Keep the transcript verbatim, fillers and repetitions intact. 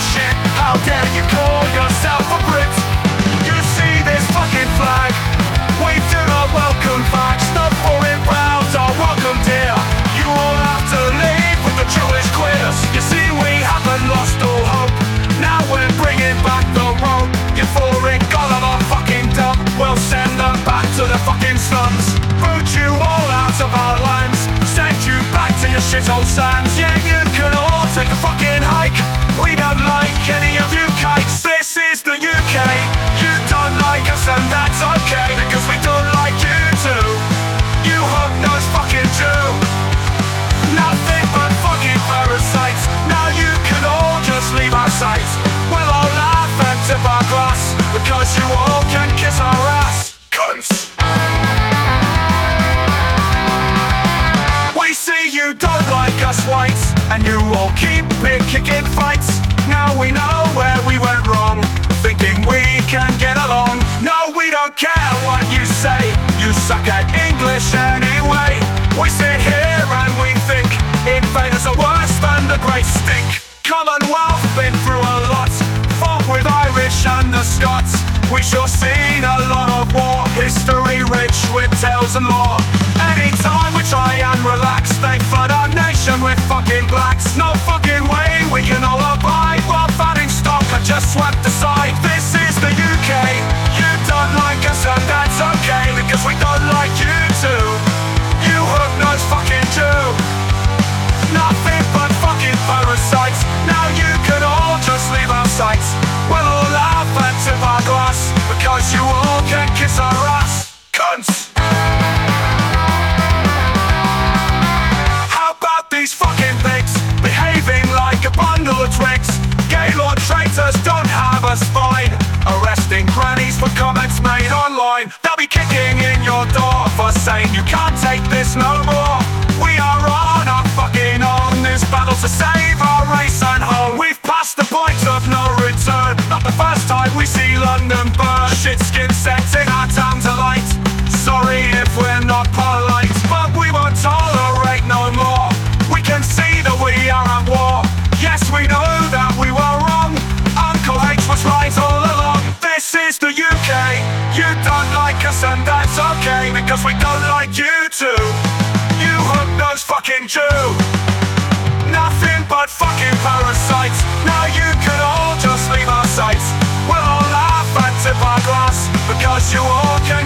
shit. How dare you call yourself a Brit? You see this fucking flag? We do not welcome facts. No foreign crowds are welcome here. You all have to leave with the Jewish queers. You see we haven't lost all hope. Now we're bringing back the rope. You foreign god of a fucking dump. We'll send them back to the fucking slums. Boot you all out of our lands. Send you back to your shithole sands. Yeah, you can all take a fucking hike. We don't like any of you kites. This is the U K. You don't like us and that's okay, because we don't like you too. You hook-nosed fucking Jew. Nothing but fucking parasites. Now you can all just leave our sights. We'll all laugh and tip our glass, because you all can kiss our ass. Cunts. We see you don't like us whites, and you all keep big kicking fights. Now we know where we went wrong, thinking we can get along. No, we don't care what you say. You suck at English anyway. We sit here and we think invaders are worse than the Great Stink. Commonwealth been through a lot, fought with Irish and the Scots. We sure seen a lot of war, history rich with tales and lore. Anytime we try and relax, they flood our nation with fucking blacks. No fucking way we can all abide while fanning stock are just swept aside. This is the U K. You don't like us and that's okay, because we don't like you too. You hook-nosed fucking Jew. Nothing but fucking parasites. Now you can all just leave our sights. We'll all laugh and tip our glass, because you all can kiss our ass. Cunts. How about these fucking pigs behaving like a bundle of tricks? Gaylord traitors don't have us fine, arresting grannies for comments made online. They'll be kicking in your door for saying you can't take this no more. We are on our fucking own. This battle's to save our race and home. We've passed the point of no return. Not the first time we see London burn. Shit-skin setting our town to light. Sorry if we're not polite, but we won't tolerate no more. We can see that we are at war. Yes, we know that we were wrong. Uncle H was right all along. This is the U K. You don't like us and that's okay, because we don't like you too. You hook-nosed fucking Jew. Nothing but fucking parasites. Now you can all just leave our sights. We'll all laugh and tip our glass, because you all can